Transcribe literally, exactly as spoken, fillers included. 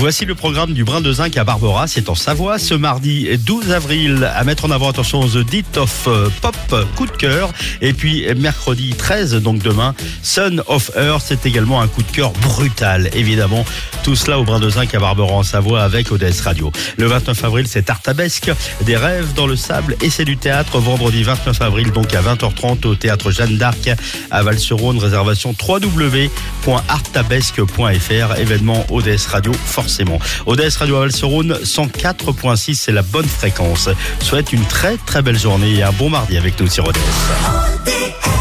Voici le programme du Brin de Zinc à Barbera, c'est en Savoie, ce mardi douze avril. À mettre en avant, attention, The Dit of Pop, coup de cœur. Et puis mercredi treize, donc demain, Son of Earth, c'est également un coup de cœur brutal, évidemment. Tout cela au Brin de Zinc à Barbera en Savoie avec O D S Radio. Le vingt-neuf avril, c'est Artabesque, des rêves dans le sable et c'est du théâtre. Vendredi vingt-neuf avril, donc à vingt heures trente au théâtre Jeanne d'Arc à Val-sur-Rhône. Réservation w w w point artabesque point f r. Événement O D S Radio, forcément. O D S Radio à Val-sur-Rhône, cent quatre virgule six, c'est la bonne fréquence. Souhaite une très très belle journée et un bon mardi avec nous sur O D S.